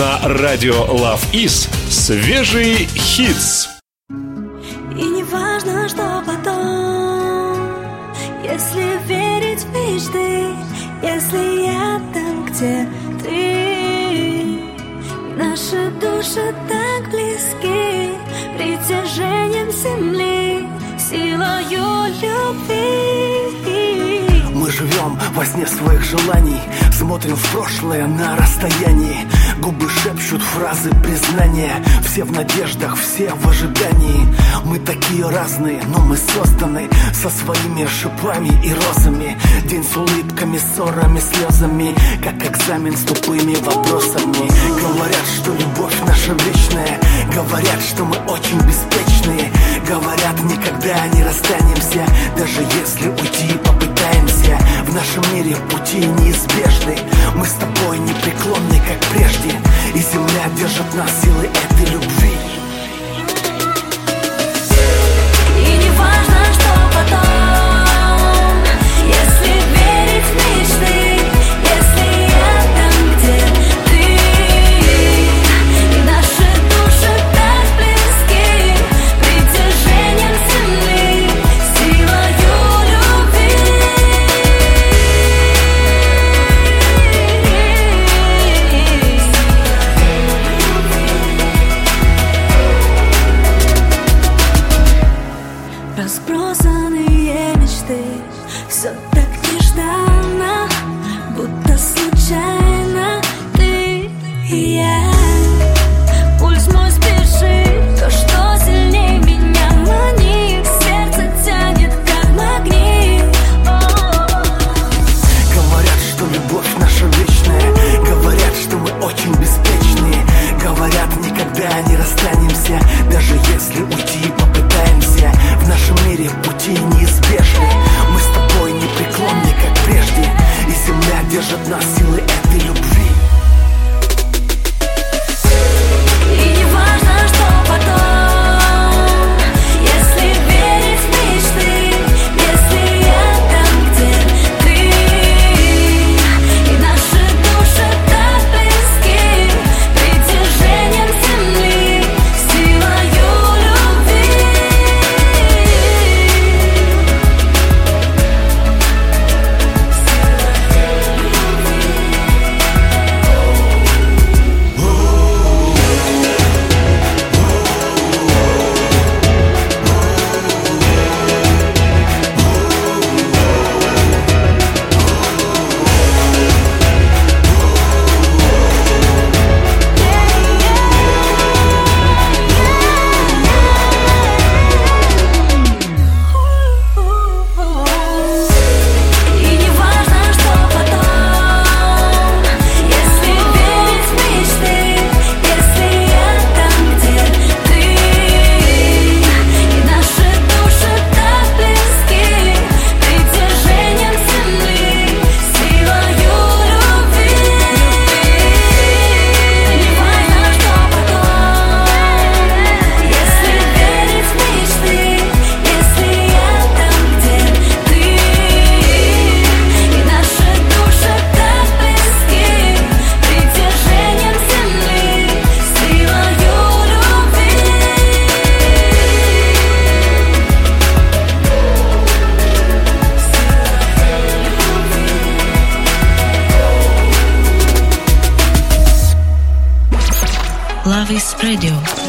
На радио Love Is свежий хитс. И не важно, что потом, если верить в мечты, если я там, где ты. Наши души так близки, притяжением земли, силою любви. Мы живем во сне своих желаний, смотрим в прошлое на расстоянии. Губы шепчут фразы признания, все в надеждах, все в ожидании. Мы такие разные, но мы созданы со своими шипами и розами. День с улыбками, ссорами, слезами, как экзамен с тупыми вопросами. Говорят, что любовь наша вечная, говорят, что мы очень беспечные. Говорят, никогда не расстанемся, даже если уйти попытаемся. В нашем мире пути неизбежны, мы с тобой непреклонны, как прежде. И земля держит нас силой этой любви. И не важно, что потом, если верить в мечты, если я там, где ты. И наши души так близки, притяжением земли, силою любви. Разбросанные мечты, все так нежданно, будто случайно ты и я. Пульс мой спешит, то, что сильнее меня манит, сердце тянет, как магнит. Говорят, что любовь наша вечная, говорят, что мы очень беспечные. Говорят, никогда не расстанемся, даже если уйти попытаемся. В нашем мире пути неизбежны, мы с тобой непреклонны, как прежде. И земля держит нас силой этой любви. И не важно, что потом, если верить в мечты, если я там, где ты. И наши души так близки, притяжением земли, силою любви. И не важно, что потом, если верить в мечты, если я там, где ты. И наши души так близки, притяжением земли, силою любви. Не важно, что потом, если верить в мечты, если я там, где ты. И наши души так близки, притяжением земли, силою любви. Love is Radio.